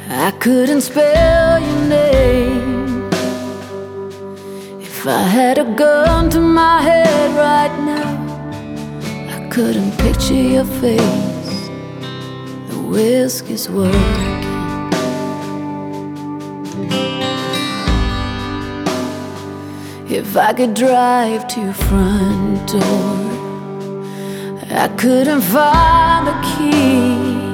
I couldn't spell your name. If I had a gun to my head right now, I couldn't picture your face. The whiskey's working. If I could drive to your front door, I couldn't find the key.